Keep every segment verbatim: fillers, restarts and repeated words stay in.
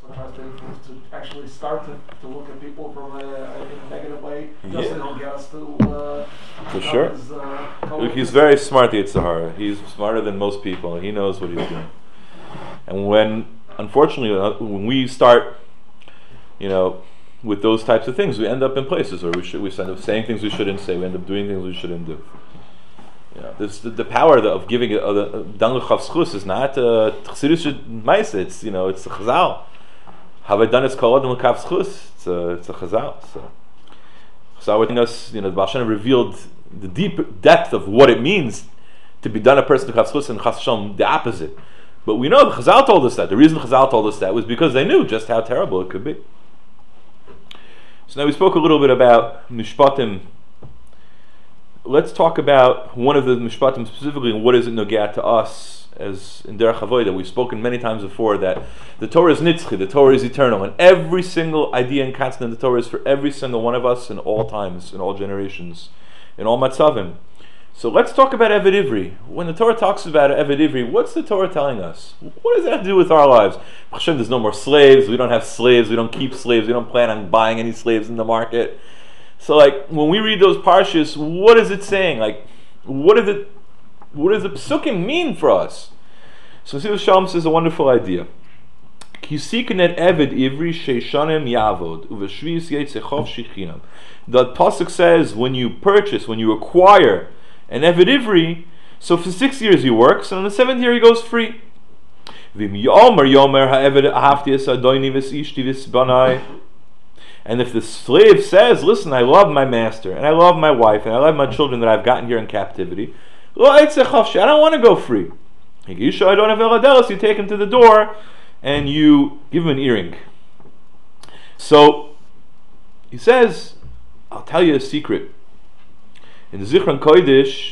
So it has to influence to actually start to, to look at people from a, in a negative way, just yeah. so he'll get us to. Uh, For sure. His, uh, Look, he's very smart, the Yetzer Hara. He's smarter than most people, and he knows what he's doing. And when, unfortunately, uh, when we start, you know, with those types of things, we end up in places where we should we end up saying things we shouldn't say. We end up doing things we shouldn't do. You know, this the, the power of giving uh, the Dange Chavschus is not Chassidus Meise. It's you know it's a Chazal. Have I done it called Adam Chavschus? It's a it's a Chazal. So Chazal telling us, you know, the Baal Shem revealed the deep depth of what it means to be done a person to Chavschus and Chas Shalom the opposite. But we know the Chazal told us that. The reason Chazal told us that was because they knew just how terrible it could be. So now we spoke a little bit about Mishpatim. Let's talk about one of the Mishpatim specifically, and what is it nogat to us as in Derech Avodah. We've spoken many times before that the Torah is nitzchi, the Torah is eternal, and every single idea and concept in the Torah is for every single one of us in all times, in all generations, in all matzavim. So let's talk about Eved Ivri. When the Torah talks about Eved Ivri, what's the Torah telling us? What does that have to do with our lives? Hashem, there's no more slaves. We don't have slaves. We don't keep slaves. We don't plan on buying any slaves in the market. So, like, when we read those parshas, what is it saying? Like, what is it? What does the psukim mean for us? So, Sivas Shalom says a wonderful idea. Kisikenet Eved Ivri sheishanim yavod uveshvis yitzechov shichinam. The pasuk says, when you purchase, when you acquire an Eved Ivri, so for six years he works, and on the seventh year he goes free. Vim yomer yomer ha'eved ahavti es adoini v'ishti v'sbanai. And if the slave says, listen, I love my master, and I love my wife, and I love my children that I've gotten here in captivity, I don't want to go free. You take him to the door, and you give him an earring. So, he says, I'll tell you a secret. In Zichron Kodesh,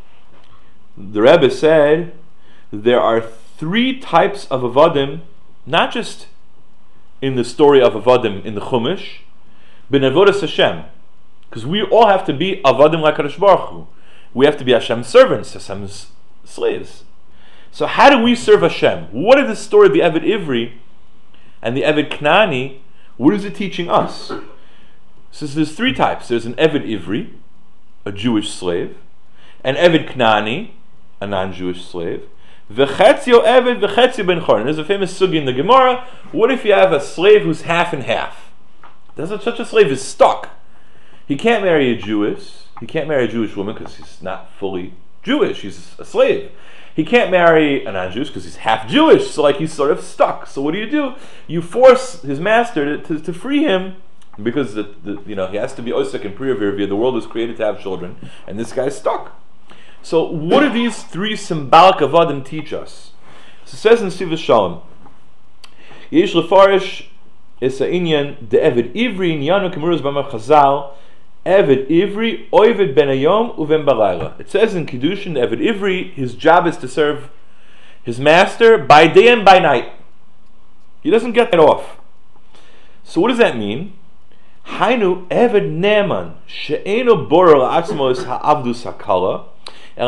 the Rebbe said, there are three types of Avadim, not just in the story of Avadim in the Chumash, but in Avodas Hashem. Because we all have to be Avadim like HaKadosh Baruch Hu. We have to be Hashem's servants, Hashem's slaves. So how do we serve Hashem? What is the story of the Eved Ivri and the Eved Knani? What is it teaching us? So there's three types. There's an Eved Ivri, a Jewish slave, an Eved Knani, a non-Jewish slave, V'chetzio Eved, v'chetzio ben Chorin. There's a famous sugi in the Gemara. What if you have a slave who's half and half? Does such a slave is stuck? He can't marry a Jewess. He can't marry a Jewish woman because he's not fully Jewish. He's a slave. He can't marry a non-Jewish because he's half Jewish. So like he's sort of stuck. So what do you do? You force his master to, to, to free him because the, the, you know he has to be osek and priya virvia. The world was created to have children, and this guy's stuck. So what do these three symbolic avadim teach us? So it says in Sivas Shalom, Yesh lefarish is a inyan de Eved Ivri inyanu k'muruz b'amar Chazal Eved Ivri oived ben hayom uven balayla. It says in Kiddushin, the Eved Ivri, his job is to serve his master by day and by night. He doesn't get that off. So what does that mean? Hainu Eved Neman she'eno borer la'atzmos ha'avdus hakala. So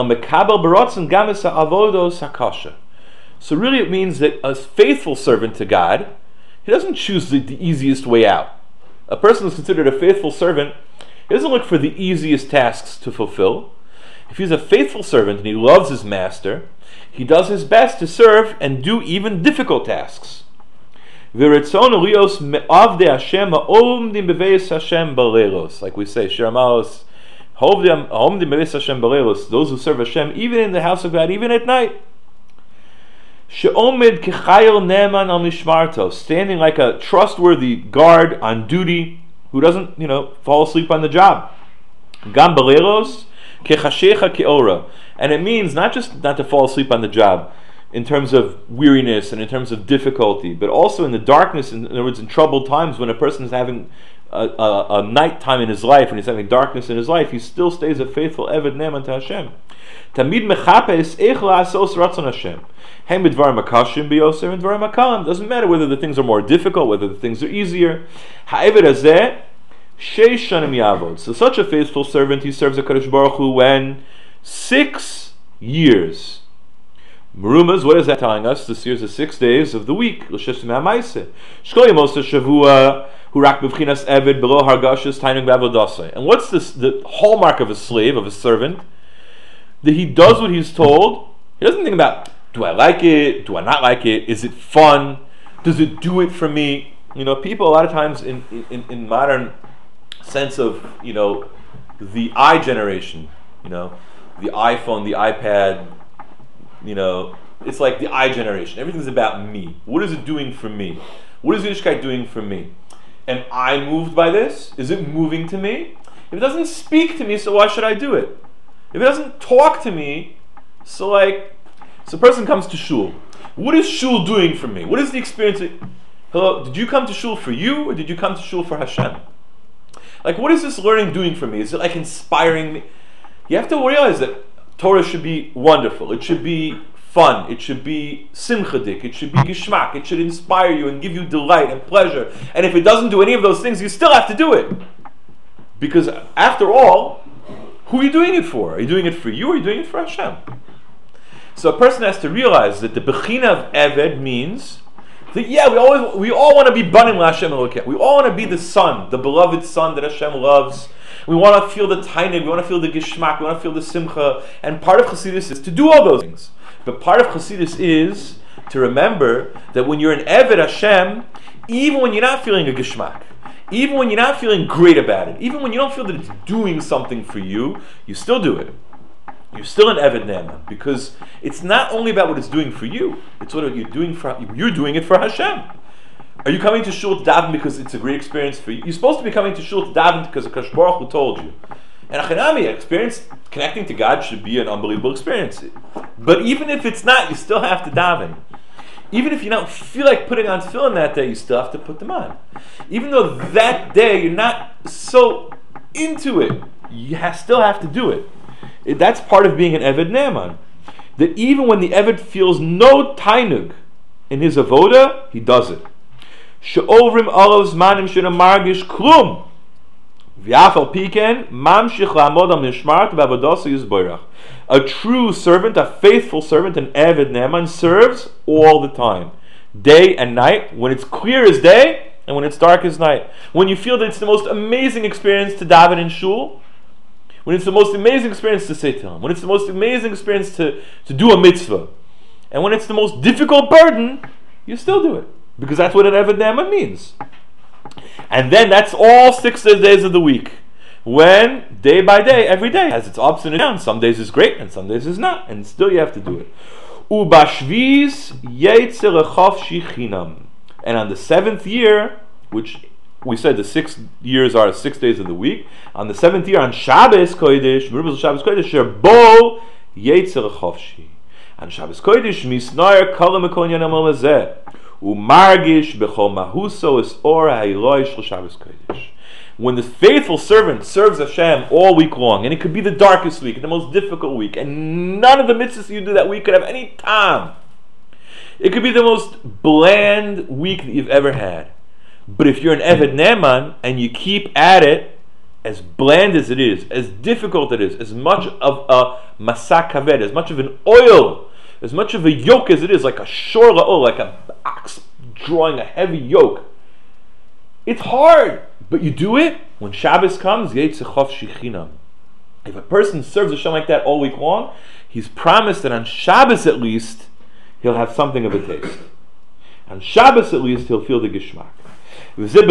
really it means that a faithful servant to God, he doesn't choose the, the easiest way out. A person who's considered a faithful servant, he doesn't look for the easiest tasks to fulfill. If he's a faithful servant and he loves his master, he does his best to serve and do even difficult tasks. Like we say, Shiramalos, those who serve Hashem even in the house of God, even at night. Standing like a trustworthy guard on duty who doesn't, you know, fall asleep on the job. And it means not just not to fall asleep on the job in terms of weariness and in terms of difficulty, but also in the darkness, in other words, in troubled times when a person is having A, a, a night time in his life, and he's having darkness in his life, he still stays a faithful Eved Neman to Hashem. Tamid mechapes eich la'asos ratzon Hashem. Hem b'dvarim hakashim b'yoser and dvarim hakalim. Doesn't matter whether the things are more difficult, whether the things are easier. Ha'eved hazeh sheish shanim yavod. So such a faithful servant, he serves HaKadosh Baruch Hu when six years. Merumas, what is that telling us? This year's the six days of the week. L'sheshim ha'maiseh. Shkol yemos shavua hu rak b'vchinas eved below hargashas tainug b'avodasai. And what's this, the hallmark of a slave, of a servant? That he does what he's told. He doesn't think about, do I like it? Do I not like it? Is it fun? Does it do it for me? You know, people a lot of times in, in, in modern sense of, you know, the I generation, you know, the iPhone, the iPad, you know, it's like the I generation. Everything's about me. What is it doing for me? What is Yiddishkeit doing for me? Am I moved by this? Is it moving to me? If it doesn't speak to me, so why should I do it? If it doesn't talk to me, so like, so a person comes to shul. What is shul doing for me? What is the experience? Of, hello, did you come to shul for you, or did you come to shul for Hashem? Like, what is this learning doing for me? Is it like inspiring me? You have to realize that Torah should be wonderful. It should be fun. It should be simchadik. It should be gishmak. It should inspire you and give you delight and pleasure. And if it doesn't do any of those things, you still have to do it. Because after all, who are you doing it for? Are you doing it for you, or are you doing it for Hashem? So a person has to realize that the bechina of Eved means that, yeah, we always we all want to be banim LaHashem Elokeh. We all want to be the son, the beloved son that Hashem loves. We want to feel the tainig, we want to feel the gishmak, we want to feel the simcha. And part of Chassidus is to do all those things. But part of Chassidus is to remember that when you're an Eved Hashem, even when you're not feeling a gishmak, even when you're not feeling great about it, even when you don't feel that it's doing something for you, you still do it. You're still an Eved Ne'eman, because it's not only about what it's doing for you, it's what you're doing for, you're doing it for Hashem. Are you coming to shul to daven because it's a great experience for you? You're supposed to be coming to shul to daven because Akash Baruch Hu told you. And Achanami, experience connecting to God should be an unbelievable experience. But even if it's not, you still have to daven. Even if you don't feel like putting on tefillin that day, you still have to put them on. Even though that day you're not so into it, you ha- still have to do it. it. That's part of being an Eved Ne'eman. That even when the Eved feels no tainug in his avoda, he does it. She'ovrim olav zmanim shena margish klum. V'afal piken mamshich la'amod al nishmart v'avodasa yizborach. A true servant, a faithful servant, an Eved Ne'eman, serves all the time, day and night, when it's clear as day and when it's dark as night. When you feel that it's the most amazing experience to daven in shul, when it's the most amazing experience to say Tehillim, when it's the most amazing experience to, to do a mitzvah, and when it's the most difficult burden, you still do it. Because that's what an Eved Ne'eman means. And then that's all six days of the week. When, day by day, every day has its ups and downs. Some days is great, and some days is not. And still you have to do it. Ubashviz yetzer lechavshi chinam. And on the seventh year, which we said the six years are six days of the week, on the seventh year, on Shabbos Kodesh, Merubah Shabbos Kodesh, Sherbo yetzer lechavshi. On Shabbos Kodesh, misnayer kala mekol yanam olazeh. Umargish bechol mahuso is or ha'iloi shel Shabbos Kodesh. When the faithful servant serves Hashem all week long, and it could be the darkest week, the most difficult week, and none of the mitzvahs you do that week could have any time. It could be the most bland week that you've ever had. But if you're an Eved Ne'eman and you keep at it, as bland as it is, as difficult it is, as much of a masak kaved, as much of an oil, as much of a yoke as it is, like a shor la'ol, like an ox drawing a heavy yoke, it's hard. But you do it when Shabbos comes. If a person serves Hashem like that all week long, he's promised that on Shabbos at least he'll have something of a taste. On Shabbos at least he'll feel the gishmak. That's the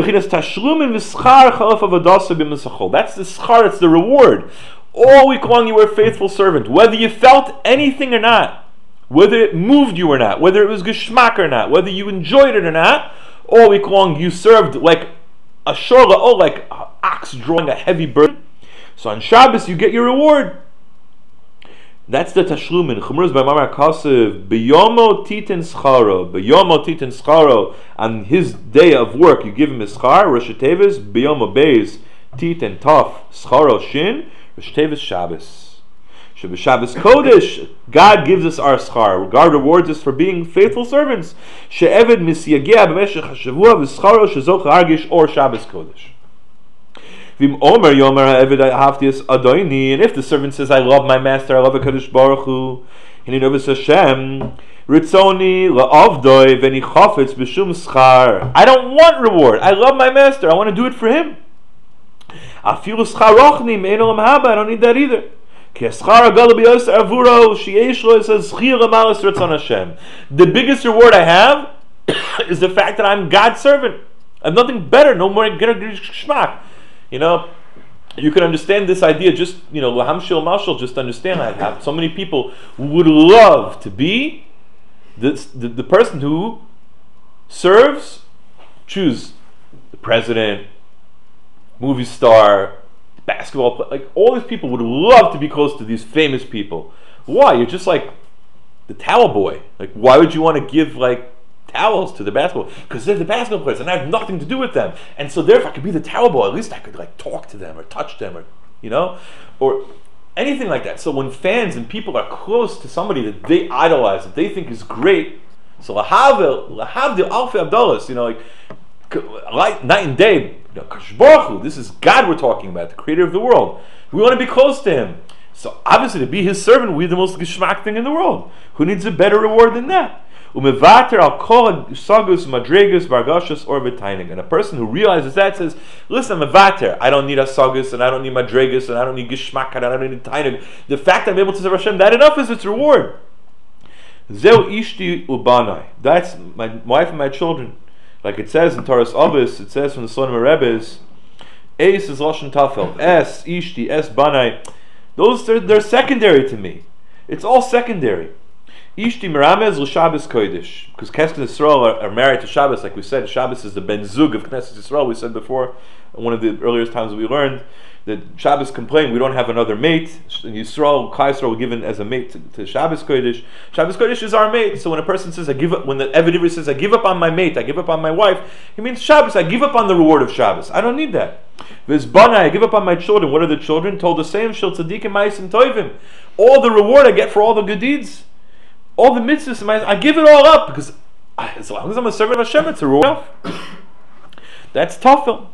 schar, it's the reward. All week long you were a faithful servant, whether you felt anything or not, whether it moved you or not, whether it was gishmak or not, whether you enjoyed it or not. All week long you served like a shor la'ol, like an ox drawing a heavy burden. So on Shabbos you get your reward. That's the tashlumin. Chumruz by Mamar Kasev, Biyomo titin scharo, Biyomo titin scharo. On his day of work you give him his schar. Rosh Tevis, Biyomo beis titin taf scharo shin. Rosh Tevis Shabbos. Shabbos Kodesh, God gives us our schar. God rewards us for being faithful servants. She'eved misyagea b'meshech hashavua v'scharo shezoch hargish or Shabbos Kodesh. V'im omer yomer ha'eved ha'avtias adoini. And if the servant says, I love my master, I love HaKadosh Baruch Hu, Hini Novis Hashem, Ritzoni la'avdoi v'ni chafetz b'shum schar. I don't want reward. I love my master. I want to do it for him. Afilu schar rochni me'en olam haba. I don't need that either. Ki schar agal b'yos avuro sheyesh lo es azchir amalas ritzon Hashem. The biggest reward I have is the fact that I'm God's servant. I have nothing better. No more geschmack. You know. You can understand this idea, just, you know, laham shel mashal, just understand I have so many people who would love to be this, the, the person who serves, choose the president, movie star, basketball player, like all these people would love to be close to these famous people. Why? You're just like the towel boy. Like, why would you want to give, like, towels to the basketball? Because they're the basketball players and I have nothing to do with them, and so therefore I could be the towel boy. At least I could like talk to them or touch them, or you know, or anything like that. So when fans and people are close to somebody that they idolize, that they think is great, so lahavdil lahavdil alfei abdollas, you know, like light, night and day, you know, Kadosh Baruch Hu, this is God we're talking about, the creator of the world. We want to be close to him. So obviously to be his servant, we're the most geschmack thing in the world. Who needs a better reward than that? Umevater al kol sagus madregas vargashas or betaining. And a person who realizes that says, listen, I'm mevater. I don't need a sagus, and I don't need madregas, and I don't need gishmak, and I don't need taining. The fact I'm able to serve Hashem, that enough is its reward. Zeu ishti ubanai. That's my wife and my children. Like it says in Taras Avos, it says from the Slonim Rebbes, Eis is Lashon Tafel. Es, ishti, es, banai. Those, they're, they're secondary to me. It's all secondary. Ishti Meramez l'Shabbos Kodesh, because Knesset Yisrael are, are married to Shabbos, like we said. Shabbos is the Ben Zug of Knesset Yisrael. We said before, one of the earliest times we learned that Shabbos complained we don't have another mate. Yisrael, Klal Yisrael were given as a mate to, to Shabbos Kodesh. Shabbos Kodesh is our mate. So when a person says, "I give up," when the Eved Ivri says, "I give up on my mate," I give up on my wife, he means Shabbos. I give up on the reward of Shabbos. I don't need that. V'zbana, I give up on my children. What are the children? Told the same shel tzaddikim ma'asim tovim. All the reward I get for all the good deeds. All the mitzvahs, I give it all up because as long as I'm a servant of Hashem, it's a reward. That's tafel.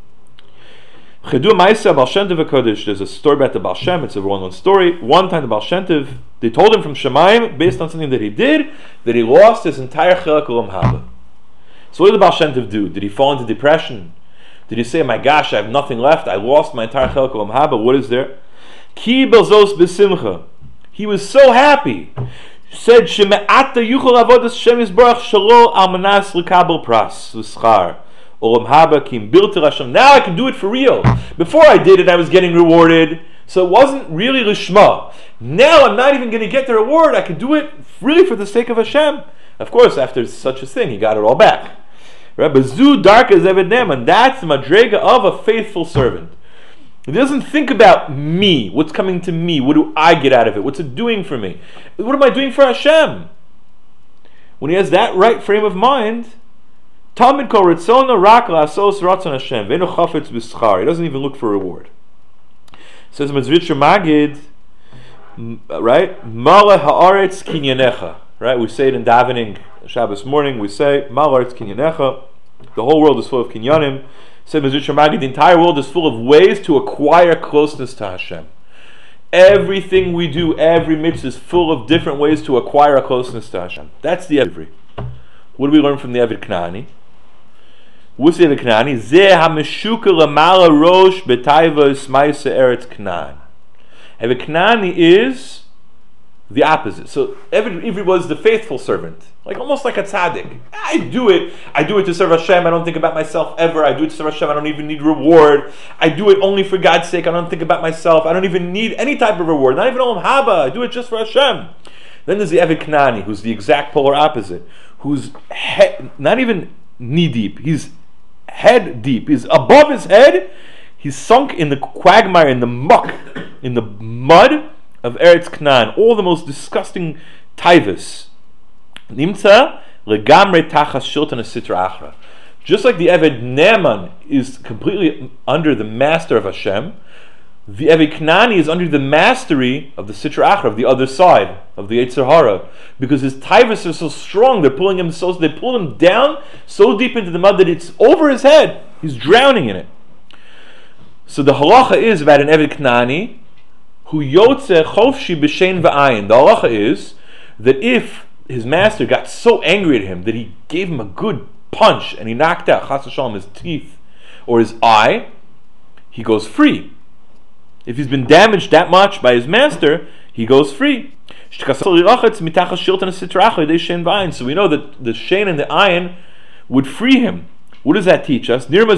There's a story about the Baal Shem. It's a well-known story. One time the Baal Shem Tov, they told him from Shemayim, based on something that he did, that he lost his entire Chelek Olam Haba. So what did the Baal Shem Tov do? Did he fall into depression? Did he say, my gosh, I have nothing left, I lost my entire Chelek Olam Haba? What is there? Ki belzos b'simcha. He was so happy. Said Sheme'ata yuchol avodas Shem Yisbarach shelo almanas l'kabel pras v'schar olam haba kim bilter Hashem. Now I can do it for real. Before I did it, I was getting rewarded, so it wasn't really lishma. Now I'm not even going to get the reward. I can do it really for the sake of Hashem. Of course, after such a thing, he got it all back. Right? But zu darka zeved neman. That's the madrega of a faithful servant. He doesn't think about me, what's coming to me, what do I get out of it, what's it doing for me, what am I doing for Hashem? When he has that right frame of mind, Talmid kol ritzona rak la'asos ratzon Hashem ve'eno chafetz b'schar. He doesn't even look for reward. Says Mezritcher Magid, right? Mala ha'aretz kinyanecha. Right? We say it in davening Shabbos morning. We say Mala ha'aretz kinyanecha. The whole world is full of kinyanim. Said Mezritcher Magid, the entire world is full of ways to acquire closeness to Hashem. Everything we do, every mitzvah is full of different ways to acquire a closeness to Hashem. That's the Eved. What do we learn from the Eved Knani? What's the Eved Knani? Zeh ha-meshuka lamala rosh betaiva ismaisa eretz Knan. Eved Knani is the opposite. So Eved Ivri was the faithful servant, like almost like a tzaddik. I do it. I do it to serve Hashem. I don't think about myself ever. I do it to serve Hashem. I don't even need reward. I do it only for God's sake. I don't think about myself. I don't even need any type of reward. Not even olam haba. I do it just for Hashem. Then there's the Eved Knani, who's the exact polar opposite, who's he- not even knee deep. He's head deep. He's above his head. He's sunk in the quagmire, in the muck, in the mud of Eretz Knan, all the most disgusting taivas. Nimtza legamre tachas shilton asitra achra. Just like the Eved Neman is completely under the master of Hashem, the Eved Knani is under the mastery of the sitra achra, of the other side of the Yetzer Hara, because his taivas are so strong. They're pulling him so they pull him down so deep into the mud that it's over his head. He's drowning in it. So the halacha is about an Eved Knani who yotze chofshi b'shein v'ayin. The halacha is that if his master got so angry at him that he gave him a good punch and he knocked out chas v'shalom his teeth or his eye, he goes free. If he's been damaged that much by his master, he goes free. So we know that the shein and the ayin would free him. What does that teach us? What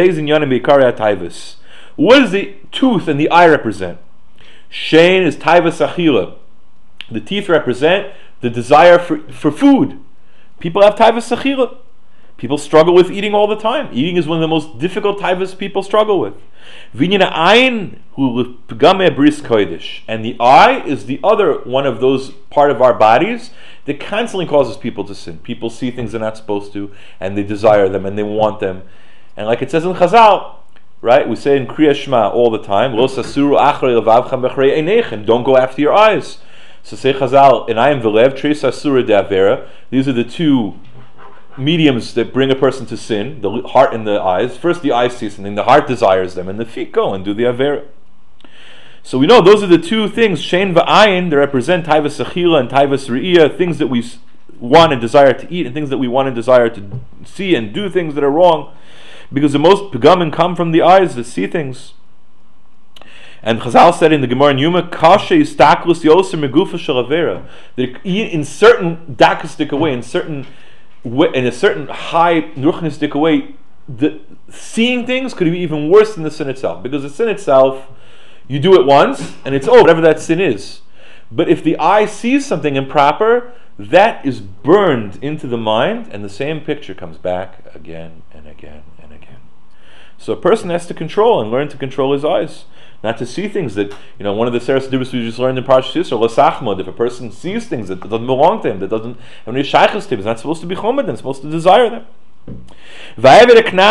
does the tooth and the eye represent? Shein is taivas achila. The teeth represent the desire for, for food. People have taivas achila. People struggle with eating all the time. Eating is one of the most difficult taivas people struggle with. Vinyana ayin hu pegame bris kodesh, and the eye is the other one of those part of our bodies that constantly causes people to sin. People see things they're not supposed to, and they desire them, and they want them. And like it says in Chazal, right? We say in Kriya Shema all the time, Lo sasuru achrei levavcha bechrei einechem. Don't go after your eyes. So say Chazal, and I am velev tres asura de'avera. These are the two mediums that bring a person to sin, the heart and the eyes. First the eyes see something, the heart desires them, and the feet go and do the avera. So we know those are the two things, shein va'ayin, they represent taivas achila and taivas re'iyah, things that we want and desire to eat, and things that we want and desire to see and do things that are wrong, because the most pegamim come from the eyes that see things. And Chazal said in the Gemara in Yuma, kasha yistaklus yoser megufa shel avera, that in certain dakistic way, in certain in a certain high ruchnistic way, the seeing things could be even worse than the sin itself, because the sin itself, you do it once and it's over, whatever that sin is. But if the eye sees something improper, that is burned into the mind, and the same picture comes back again and again and again. So a person has to control and learn to control his eyes, not to see things that, you know, one of the Seres Dibros we just learned in Parshas Yisro, L'sachmod, if a person sees things that doesn't belong to him, that doesn't have any shaychus to him, he's not supposed to be chomed, he's supposed to desire them. So what does it mean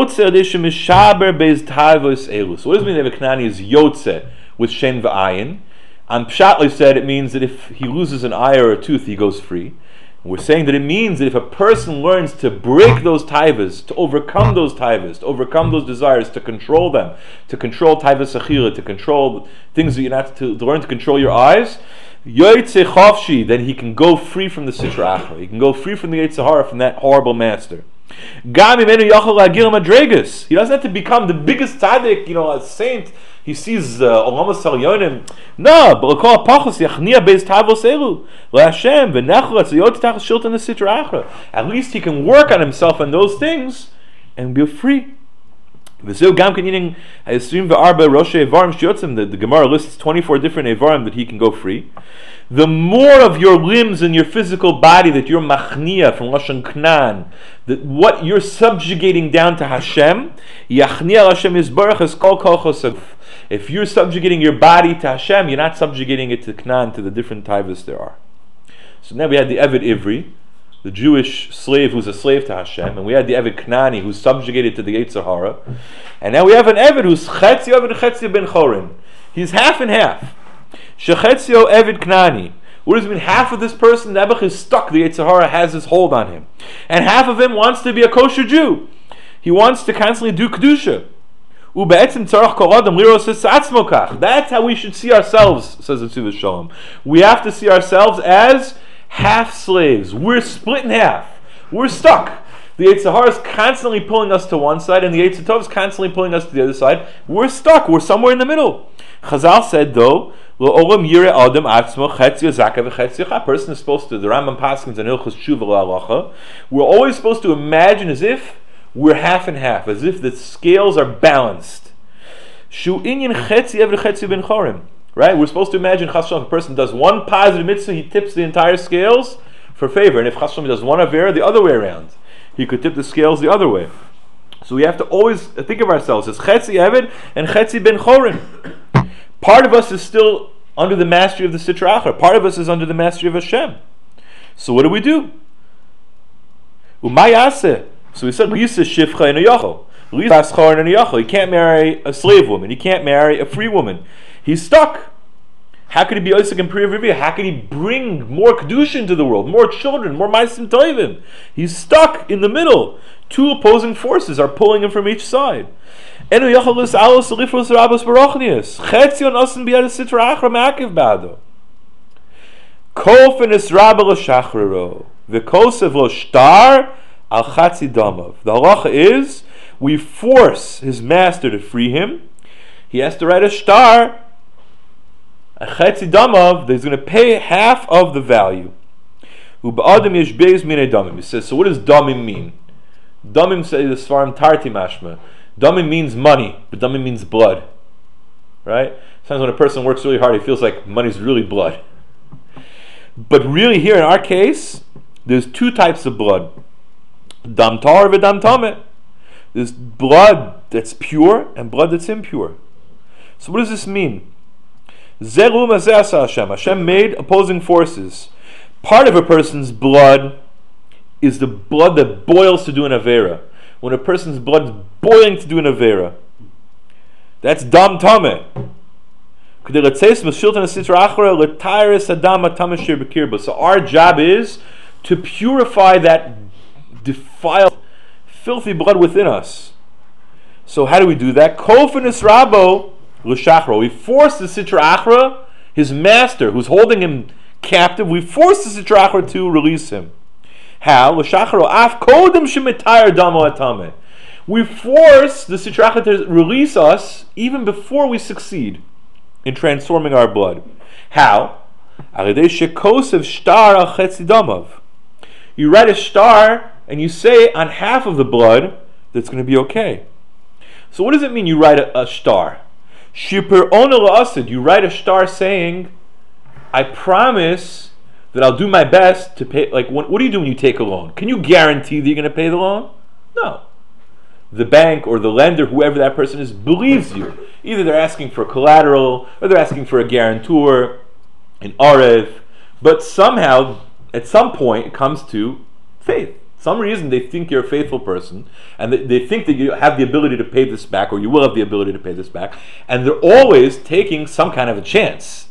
that Knani is yotze with shein v'ayin? On Pshat said it means that if he loses an eye or a tooth, he goes free. We're saying that it means that if a person learns to break those taivas, to overcome those taivas, to overcome those desires, to control them, to control taivas achila, to control things that you're not to, to learn to control your eyes, yoytze chavshi, then he can go free from the sitra achra. He can go free from the Yetzer Hara, from that horrible master. Gam imenu yachol lagil madregas. He doesn't have to become the biggest tzaddik, you know, a saint. He sees olamas salyonim. No, but l'kol pachos yachnia beis tavos elu leHashem v'nechol atzayot tachas shilton the sitra achra. At least he can work on himself and those things and be free. V'zeu gam kenying hayisrim v'arba roshe evarim shiotzim. The Gemara lists twenty-four different evarim that he can go free. The more of your limbs and your physical body that you're machnia from Lashon Knan, that what you're subjugating down to Hashem, yachnia Hashem yisbarach es kol kochosav. If you're subjugating your body to Hashem, you're not subjugating it to Knan, to the different taivas there are. So now we had the Eved Ivri, the Jewish slave who's a slave to Hashem, and we had the Eved Knani who's subjugated to the Yetzer Hara, and now we have an Eved who's Chetzi Eved Chetzi ben Chorin. He's half and half. Shechetzio Eved Knani. What does it mean? Half of this person, Nebuch, is stuck. The Yetzer Hara has his hold on him, and half of him wants to be a kosher Jew. He wants to constantly do kedusha. That's how we should see ourselves, says the Tzivos Shalom. We have to see ourselves as half slaves. We're split in half. We're stuck. The Yetzer Hara is constantly pulling us to one side, and the Yetzer Tov is constantly pulling us to the other side. We're stuck. We're somewhere in the middle. Chazal said, though, a person is supposed to, the Rambam Paskins and Hilchos Tshuva L'Halacha, we're always supposed to imagine as if we're half and half, as if the scales are balanced. Right? We're supposed to imagine, Chas Shalom, if a person does one positive mitzvah, he tips the entire scales for favor. And if Chas Shalom does one avera, the other way around, he could tip the scales the other way. So we have to always think of ourselves as Chetzi Eved and Chetzi Ben Chorin. Part of us is still under the mastery of the Sitra Achra. Part of us is under the mastery of Hashem. So what do we do? Umayase. So we said, Lisa Shifcha in a Yachol. Lisa Aschar in a Yachol. He can't marry a slave woman. He can't marry a free woman. He's stuck. How could he be Isaac and Priya Vivia? How could he bring more Kedusha into the world? More children, more Maisim Toivim? He's stuck in the middle. Two opposing forces are pulling him from each side. Enu Yachalis Alos Salifros Rabos Barochnius. Chetzion Osen Biad Sitra Achra Ma'akiv Bado. Kofen Rabba l'shachrero, v'kosev lo shtar al chatzi damav. The halacha is, we force his master to free him. He has to write a shtar, a chatzi damav, that he's going to pay half of the value. U'ba'adam yesh beis minei damim. He says, so what does damim mean? Damim, say the Svarim tarti mashma. Damim means money, but damim means blood. Right? Sometimes when a person works really hard, he feels like money's really blood. But really here in our case, there's two types of blood. Dam tar v'dam tameh. There's blood that's pure and blood that's impure. So what does this mean? Zeru mazeh asa Hashem. Hashem made opposing forces. Part of a person's blood is the blood that boils to do an avera. When a person's blood is boiling to do an avera, that's dam tameh. So our job is to purify that defiled, filthy blood within us. So how do we do that? We force the Sitra Achra, his master, who's holding him captive, we force the Sitra Achra to release him. How? We force the Sitra Achra to release us even before we succeed in transforming our blood. How? You write a star and you say on half of the blood that's going to be okay. So what does it mean you write a, a star? You write a star saying, I promise that I'll do my best to pay. Like, what, what do you do when you take a loan? Can you guarantee that you're going to pay the loan? No. The bank or the lender, whoever that person is, believes you. Either they're asking for collateral, or they're asking for a guarantor, an arev, but somehow, at some point, it comes to faith. Some reason they think you're a faithful person, and they, they think that you have the ability to pay this back, or you will have the ability to pay this back, and they're always taking some kind of a chance.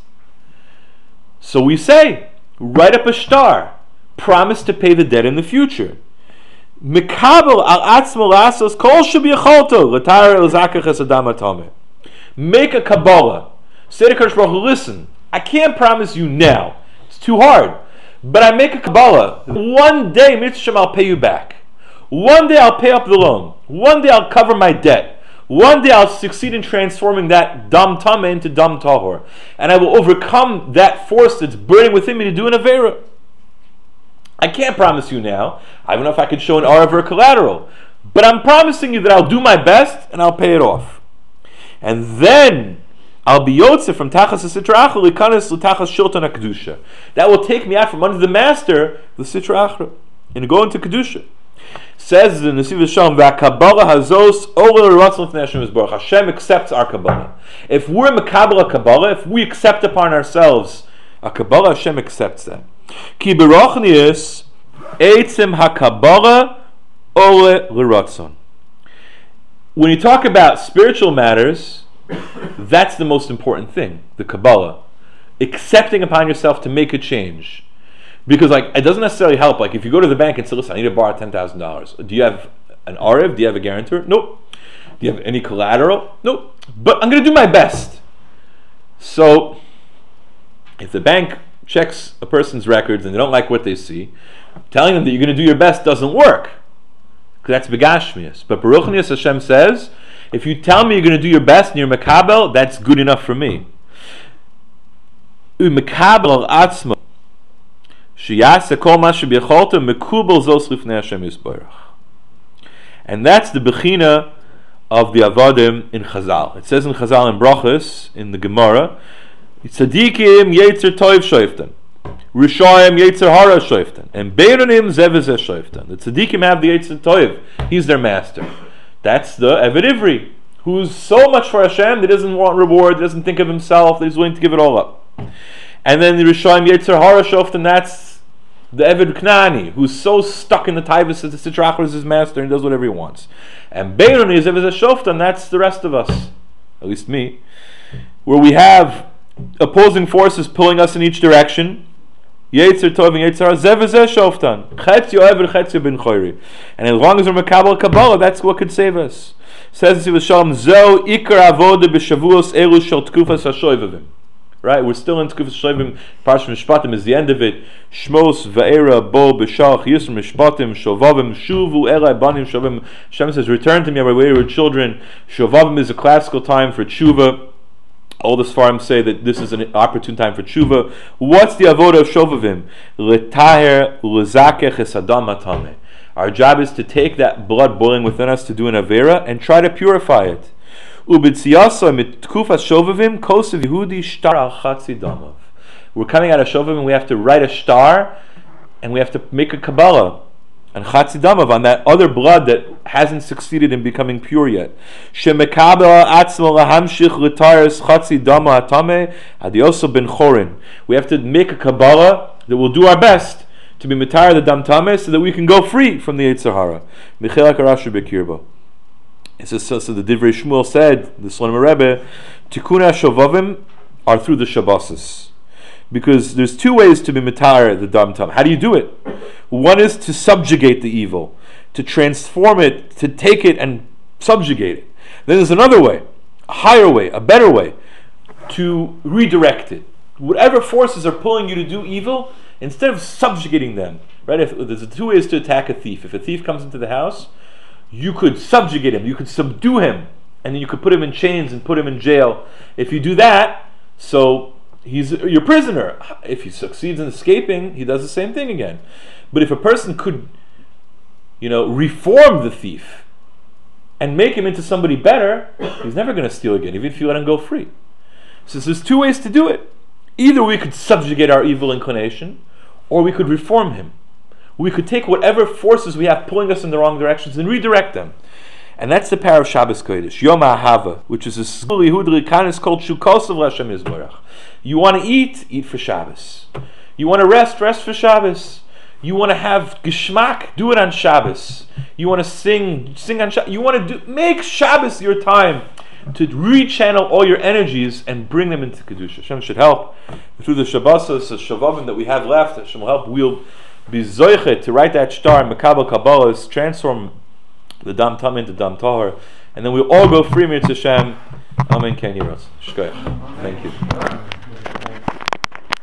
So we say, write up a star, promise to pay the debt in the future. Mikabel al atzmo lasos kol shebiyacholto l'tayar l'zakach es adam atameh. Make a Kabbalah. Say to Kadosh Baruch Hu, listen, I can't promise you now. It's too hard. But I make a Kabbalah. One day, Mitzvah, I'll pay you back. One day I'll pay up the loan. One day I'll cover my debt. One day I'll succeed in transforming that Dam Tameh into Dam Tahor. And I will overcome that force that's burning within me to do an Avera. I can't promise you now. I don't know if I could show an Arav or collateral. But I'm promising you that I'll do my best and I'll pay it off. And then I'll be yotze from tachas Sitra Achra likanes l'tachas shilton HaKedusha. That will take me out from under the master, the Sitra Achra, and go into Kedusha. Says the Nesiv Shalom, v'Kabbalah hazos orel ratzon l'fnei Hashem yisborach. Hashem accepts our Kabbalah. If we're mekabel a Kabbalah, if we accept upon ourselves a Kabbalah, Hashem accepts that. Ki berochnius eitzim haKabbalah orel l'ratzon. When you talk about spiritual matters, that's the most important thing, the Kabbalah. Accepting upon yourself to make a change. Because like it doesn't necessarily help. Like if you go to the bank and say, listen, I need to borrow ten thousand dollars. Do you have an Arev? Do you have a guarantor? Nope. Do you have any collateral? Nope. But I'm going to do my best. So if the bank checks a person's records and they don't like what they see, telling them that you're going to do your best doesn't work. Because that's begashmias. But Baruch Nias Hashem says, if you tell me you're going to do your best and you're mekabel, that's good enough for me. Mekabel atzma sheyaseh kol ma shebiyacholto mekubel zos lifnei Hashem yisborach. And that's the bechina of the avodim in Chazal. It says in Chazal in Brachos in the Gemara, tzadikim yetzer toiv shoiftan. Rishayim Yetzer Hara Shoiftan, and Beironim Zevizeh Shoiftan. The Tzaddikim have the Yetzer Toiv. He's their master. That's the Eved Ivri, who's so much for Hashem that doesn't want reward, doesn't think of himself, that he's willing to give it all up. And then the Rishayim Yetzer Hara Shoiftan, that's the Eved Knani, who's so stuck in the Taivas that the Sitra Achra is his master and does whatever he wants. And Beironim Zevizeh Shoiftan, that's the rest of us, at least me, where we have opposing forces pulling us in each direction. Yetzer Tov and Yetzer Hara, Zev Zeh Shoftan. Chetz Yoever, Chetz Ben Choyri. And as long as we're Mekabel Kabbalah, that's what could save us. Says the Shalom, Zo Ikar Avoda B'Shavuos Elu Shel Tkufas HaShoivavim. Right? We're still in Tkufas Shovavim. Parshat Mishpatim is the end of it. Shmos Va'era Bo B'Shach Yisr Mishpatim Shovavim Shuvu Elai Banim Shovavim. Hashem says, return to me, my wayward children. Shovavim is a classical time for tshuva. All the Sfarim say that this is an opportune time for tshuva. What's the avoda of Shovavim? L'taher l'zakeh esadam atame. Our job is to take that blood boiling within us to do an avera and try to purify it. Ubitziyasa mit tkufas Shovavim kosev Yehudi shtar al chatzi damav. We're coming out of Shovavim and we have to write a star and we have to make a Kabbalah and chatzi damav on that other blood that hasn't succeeded in becoming pure yet. Shemekabel atzmo lahamshich l'tares chatzi dama atame adioso ben chorin. We have to make a Kabbalah that will do our best to be mitar the dam tameh so that we can go free from the Yetzer Hara. Michelak Arashu Bekirbo. It says, so, so the Divrei Shmuel said, the Slonim Rebbe, Tikkun HaShovavim are through the Shabbosos. Because there's two ways to be mitar the dam tam. How do you do it? One is to subjugate the evil, to transform it, to take it and subjugate it. Then there's another way, a higher way, a better way, to redirect it. Whatever forces are pulling you to do evil, instead of subjugating them, right? If there's two ways to attack a thief. If a thief comes into the house, you could subjugate him, you could subdue him, and then you could put him in chains and put him in jail. If you do that, so he's your prisoner. If he succeeds in escaping, he does the same thing again. But if a person could, you know, reform the thief and make him into somebody better, he's never going to steal again, even if you let him go free. So there's two ways to do it. Either we could subjugate our evil inclination, or we could reform him. We could take whatever forces we have pulling us in the wrong directions and redirect them. And that's the power of Shabbos Kodesh, Yom HaHava, which is a Sgul Yehud Rikanis called Shukosav L'Hashem Yisborach. You want to eat, eat for Shabbos. You want to rest, rest for Shabbos. You want to have Geschmack, do it on Shabbos. You want to sing, sing on Shabbos. You want to do, make Shabbos your time to rechannel all your energies and bring them into Kedusha. Hashem should help through the Shabbosos, the Shavavim that we have left. Hashem will help. We'll be zoichet to write that star and Makabel Kabbalas, transform the Dam Tam into Dam Tahor, and then we'll all go free, Mitzvah Hashem. Amen. Ken Yiros. Shkoyach. Thank you.